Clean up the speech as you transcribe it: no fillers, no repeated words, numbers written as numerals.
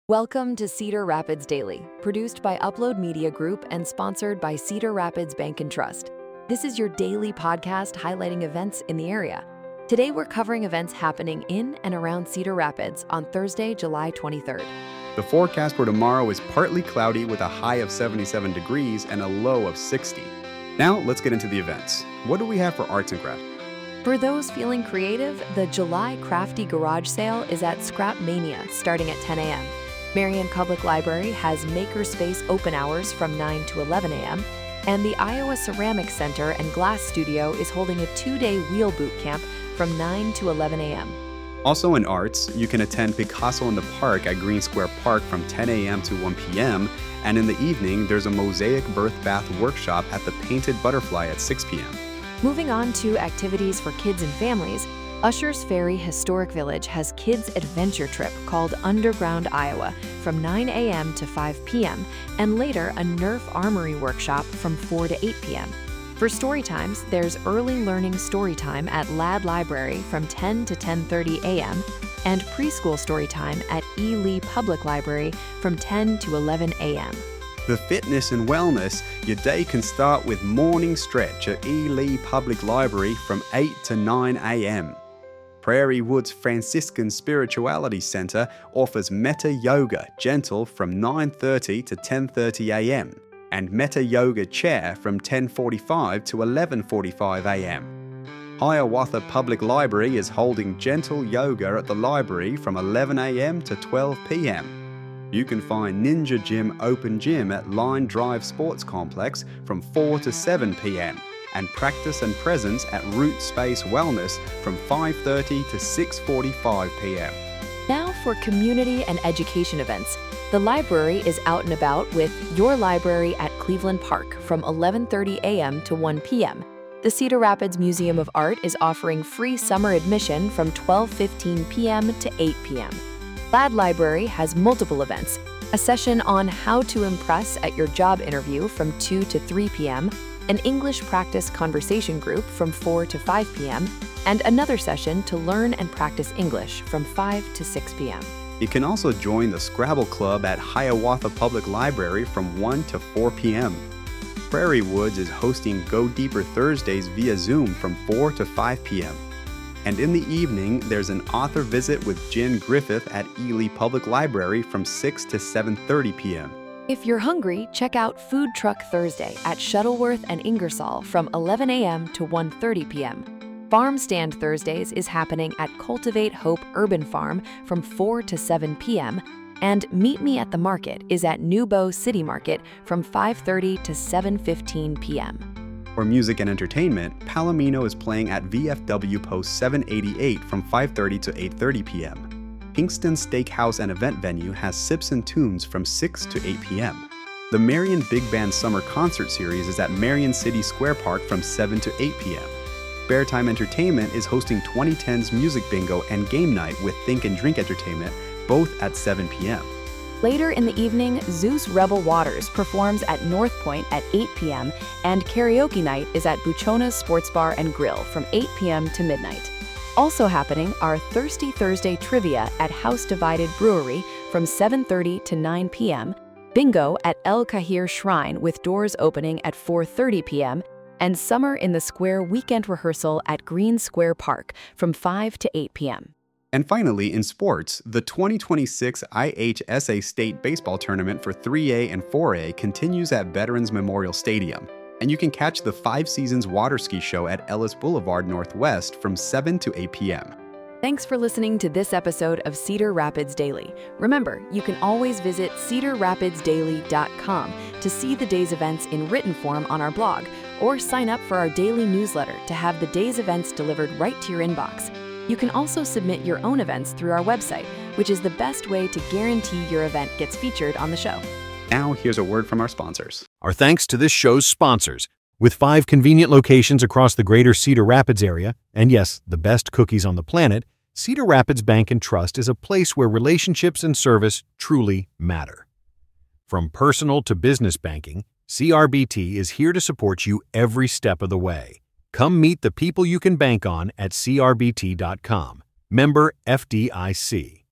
Welcome to Cedar Rapids Daily, produced by Upload Media Group and sponsored by Cedar Rapids Bank and Trust. This is your daily podcast highlighting events in the area. Today we're covering events happening in and around Cedar Rapids on Thursday, July 23rd. The forecast for tomorrow is partly cloudy with a high of 77 degrees and a low of 60. Now let's get into the events. What do we have for arts and crafts? For those feeling creative, the July Crafty Garage Sale is at Scrap Mania starting at 10 a.m. Marion Public Library has Makerspace open hours from 9 to 11 a.m., and the Iowa Ceramics Center and Glass Studio is holding a 2-day wheel boot camp from 9 to 11 a.m. Also in arts, you can attend Picasso in the Park at Green Square Park from 10 a.m. to 1 p.m., and in the evening, there's a Mosaic Birth Bath workshop at the Painted Butterfly at 6 p.m. Moving on to activities for kids and families, Usher's Ferry Historic Village has Kids Adventure Trip called Underground Iowa from 9 a.m. to 5 p.m. and later a Nerf Armory workshop from 4 to 8 p.m. For story times, there's early learning story time at Ladd Library from 10 to 10:30 a.m. and preschool story time at E. Lee Public Library from 10 to 11 a.m. For fitness and wellness, your day can start with morning stretch at E. Lee Public Library from 8 to 9 a.m. Prairie Woods Franciscan Spirituality Center offers Metta Yoga Gentle from 9:30 to 10:30 a.m. and Metta Yoga Chair from 10:45 to 11:45 a.m. Hiawatha Public Library is holding Gentle Yoga at the library from 11 a.m. to 12 p.m. You can find Ninja Gym Open Gym at Line Drive Sports Complex from 4 to 7 p.m. and Practice and Presence at Root Space Wellness from 5:30 to 6:45 p.m. Now for community and education events. The library is out and about with Your Library at Cleveland Park from 11:30 a.m. to 1 p.m. The Cedar Rapids Museum of Art is offering free summer admission from 12:15 p.m. to 8 p.m. Ladd Library has multiple events, a session on how to impress at your job interview from 2 to 3 p.m., an English practice conversation group from 4 to 5 p.m., and another session to learn and practice English from 5 to 6 p.m. You can also join the Scrabble Club at Hiawatha Public Library from 1 to 4 p.m. Prairie Woods is hosting Go Deeper Thursdays via Zoom from 4 to 5 p.m. And in the evening, there's an author visit with Jen Griffith at E. Lee Public Library from 6 to 7:30 p.m. If you're hungry, check out Food Truck Thursday at Shuttleworth and Ingersoll from 11 a.m. to 1:30 p.m. Farm Stand Thursdays is happening at Cultivate Hope Urban Farm from 4 to 7 p.m. and Meet Me at the Market is at New Bow City Market from 5:30 to 7:15 p.m. For music and entertainment, Palomino is playing at VFW Post 788 from 5:30 to 8:30 p.m. Kingston Steakhouse and Event Venue has Sips and Tunes from 6 to 8 p.m. The Marion Big Band Summer Concert Series is at Marion City Square Park from 7 to 8 p.m. Spare Time Entertainment is hosting 2010's Music Bingo and Game Night with Think and Drink Entertainment, both at 7 p.m. Later in the evening, Zeus Rebel Waters performs at North Point at 8 p.m. and karaoke night is at Buchona's Sports Bar and Grill from 8 p.m. to midnight. Also happening are Thirsty Thursday Trivia at House Divided Brewery from 7:30 to 9 p.m., Bingo at El Kahir Shrine with doors opening at 4:30 p.m., and Summer in the Square Weekend Rehearsal at Green Square Park from 5 to 8 p.m. And finally, in sports, the 2026 IHSA State Baseball Tournament for 3A and 4A continues at Veterans Memorial Stadium, and you can catch the Five Seasons Water Ski Show at Ellis Boulevard Northwest from 7 to 8 p.m. Thanks for listening to this episode of Cedar Rapids Daily. Remember, you can always visit cedarrapidsdaily.com to see the day's events in written form on our blog, or sign up for our daily newsletter to have the day's events delivered right to your inbox. You can also submit your own events through our website, which is the best way to guarantee your event gets featured on the show. Now, here's a word from our sponsors. Our thanks to this show's sponsors. With 5 convenient locations across the greater Cedar Rapids area, and yes, the best cookies on the planet, Cedar Rapids Bank and Trust is a place where relationships and service truly matter. From personal to business banking, CRBT is here to support you every step of the way. Come meet the people you can bank on at CRBT.com. Member FDIC.